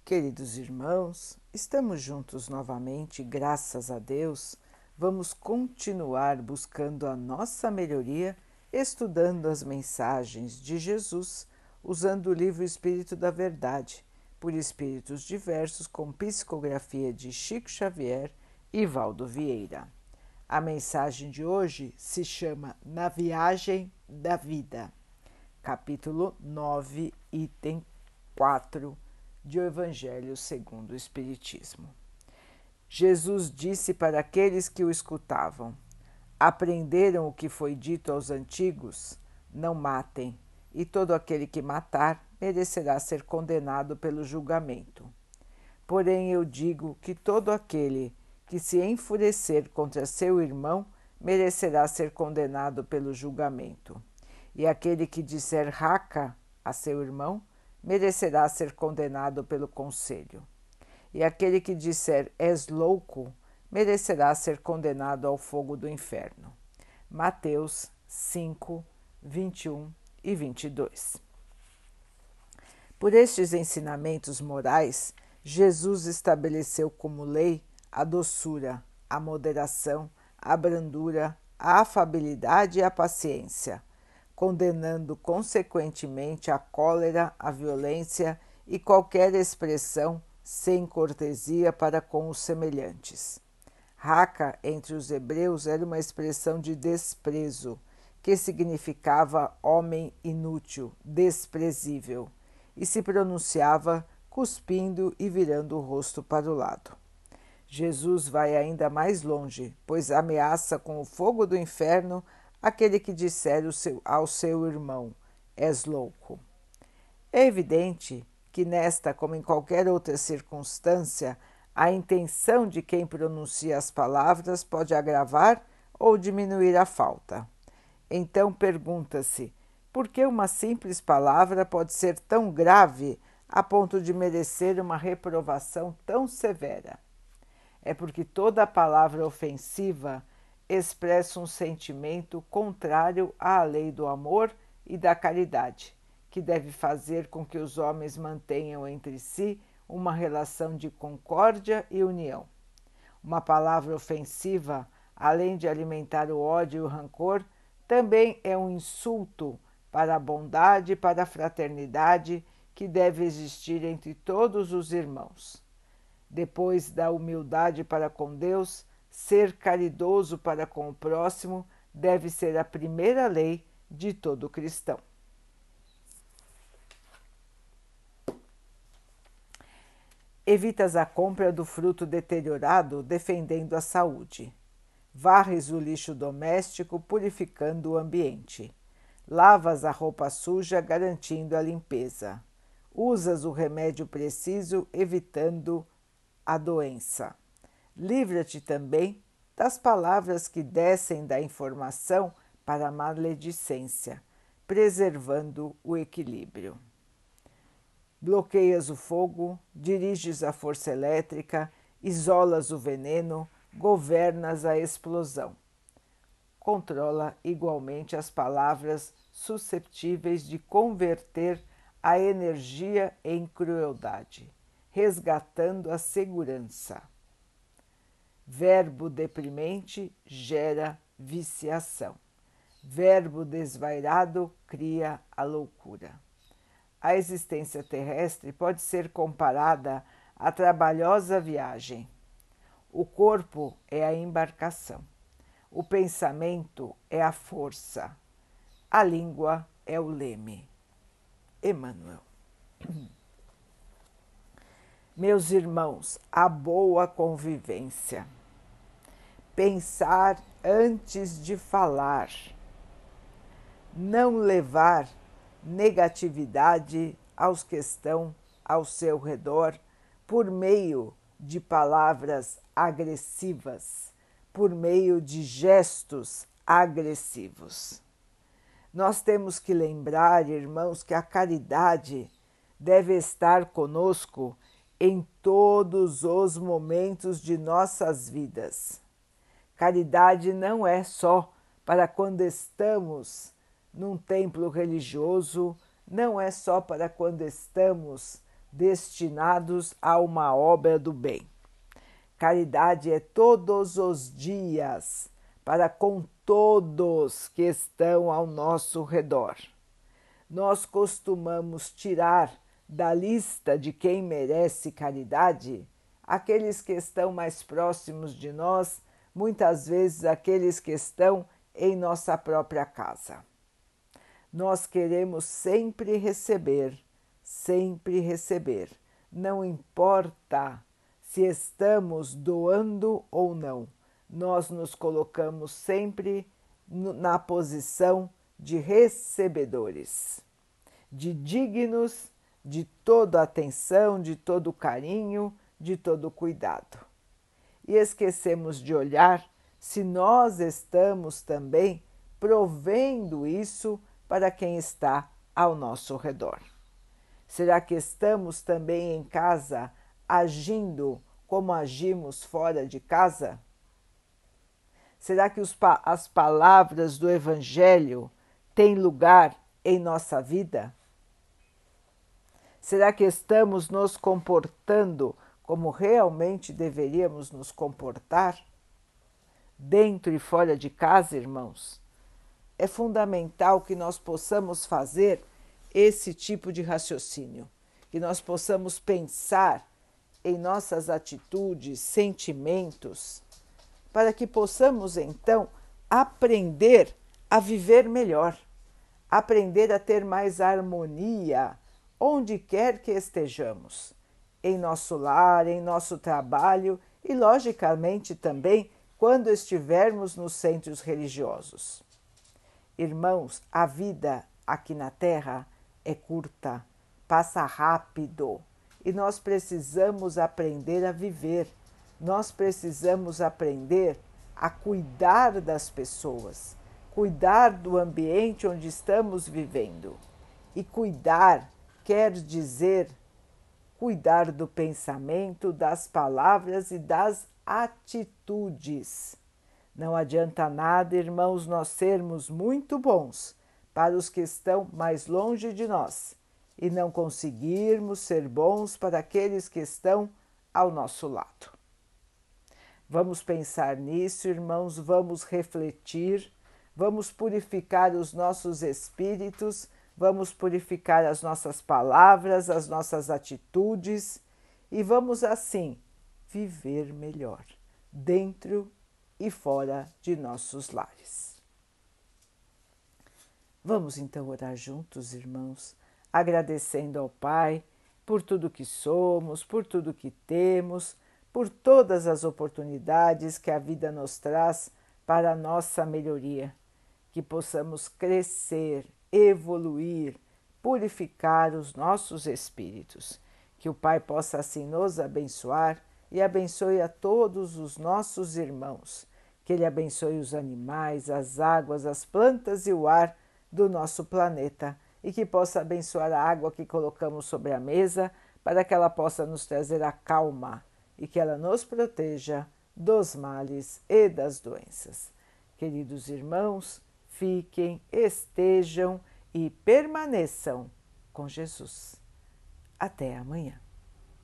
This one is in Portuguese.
Queridos irmãos, estamos juntos novamente, graças a Deus. Vamos continuar buscando a nossa melhoria, estudando as mensagens de Jesus, usando o livro Espírito da Verdade, por espíritos diversos, com psicografia de Chico Xavier e Valdo Vieira. A mensagem de hoje se chama Na Viagem da Vida, capítulo 9, item 4 de O Evangelho segundo o Espiritismo. Jesus disse para aqueles que o escutavam: aprenderam o que foi dito aos antigos? Não matem, e todo aquele que matar merecerá ser condenado pelo julgamento. Porém, eu digo que todo aquele que se enfurecer contra seu irmão merecerá ser condenado pelo julgamento. E aquele que disser raca a seu irmão merecerá ser condenado pelo conselho. E aquele que disser és louco merecerá ser condenado ao fogo do inferno. Mateus 5, 21 e 22. Por estes ensinamentos morais, Jesus estabeleceu como lei a doçura, a moderação, a brandura, a afabilidade e a paciência, condenando consequentemente a cólera, a violência e qualquer expressão sem cortesia para com os semelhantes. Raca, entre os hebreus, era uma expressão de desprezo, que significava homem inútil, desprezível, e se pronunciava cuspindo e virando o rosto para o lado. Jesus vai ainda mais longe, pois ameaça com o fogo do inferno aquele que disser ao seu irmão, és louco. É evidente que nesta, como em qualquer outra circunstância, a intenção de quem pronuncia as palavras pode agravar ou diminuir a falta. Então pergunta-se, por que uma simples palavra pode ser tão grave a ponto de merecer uma reprovação tão severa? É porque toda palavra ofensiva expressa um sentimento contrário à lei do amor e da caridade, que deve fazer com que os homens mantenham entre si uma relação de concórdia e união. Uma palavra ofensiva, além de alimentar o ódio e o rancor, também é um insulto para a bondade e para a fraternidade que deve existir entre todos os irmãos. Depois da humildade para com Deus, ser caridoso para com o próximo deve ser a primeira lei de todo cristão. Evitas a compra do fruto deteriorado, defendendo a saúde. Varres o lixo doméstico, purificando o ambiente. Lavas a roupa suja, garantindo a limpeza. Usas o remédio preciso, evitando a doença. Livra-te também das palavras que descem da informação para a maledicência, preservando o equilíbrio. Bloqueias o fogo, diriges a força elétrica, isolas o veneno, governas a explosão. Controla igualmente as palavras susceptíveis de converter a energia em crueldade, resgatando a segurança. Verbo deprimente gera viciação. Verbo desvairado cria a loucura. A existência terrestre pode ser comparada à trabalhosa viagem. O corpo é a embarcação. O pensamento é a força. A língua é o leme. Emmanuel. Meus irmãos, a boa convivência. Pensar antes de falar. Não levar negatividade aos que estão ao seu redor por meio de palavras agressivas, por meio de gestos agressivos. Nós temos que lembrar, irmãos, que a caridade deve estar conosco em todos os momentos de nossas vidas. Caridade não é só para quando estamos num templo religioso, não é só para quando estamos destinados a uma obra do bem. Caridade é todos os dias, para com todos que estão ao nosso redor. Nós costumamos tirar da lista de quem merece caridade aqueles que estão mais próximos de nós, muitas vezes aqueles que estão em nossa própria casa. Nós queremos sempre receber, não importa se estamos doando ou não, nós nos colocamos sempre na posição de recebedores, de dignos de toda atenção, de todo carinho, de todo cuidado. E esquecemos de olhar se nós estamos também provendo isso para quem está ao nosso redor. Será que estamos também em casa agindo como agimos fora de casa? Será que as palavras do Evangelho têm lugar em nossa vida? Será que estamos nos comportando como realmente deveríamos nos comportar? Dentro e fora de casa, irmãos, é fundamental que nós possamos fazer esse tipo de raciocínio, que nós possamos pensar em nossas atitudes, sentimentos, para que possamos então aprender a viver melhor, aprender a ter mais harmonia onde quer que estejamos, em nosso lar, em nosso trabalho e, logicamente, também quando estivermos nos centros religiosos. Irmãos, a vida aqui na Terra é curta, passa rápido e nós precisamos aprender a viver, nós precisamos aprender a cuidar das pessoas, cuidar do ambiente onde estamos vivendo. E cuidar quer dizer cuidar do pensamento, das palavras e das atitudes. Não adianta nada, irmãos, nós sermos muito bons para os que estão mais longe de nós e não conseguirmos ser bons para aqueles que estão ao nosso lado. Vamos pensar nisso, irmãos, vamos refletir, vamos purificar os nossos espíritos, vamos purificar as nossas palavras, as nossas atitudes e vamos assim viver melhor, dentro e fora de nossos lares. Vamos então orar juntos, irmãos, agradecendo ao Pai por tudo que somos, por tudo que temos, por todas as oportunidades que a vida nos traz para a nossa melhoria, que possamos crescer, evoluir, purificar os nossos espíritos, que o Pai possa assim nos abençoar e abençoe a todos os nossos irmãos, que Ele abençoe os animais, as águas, as plantas e o ar do nosso planeta e que possa abençoar a água que colocamos sobre a mesa para que ela possa nos trazer a calma e que ela nos proteja dos males e das doenças. Queridos irmãos, fiquem, estejam e permaneçam com Jesus. Até amanhã.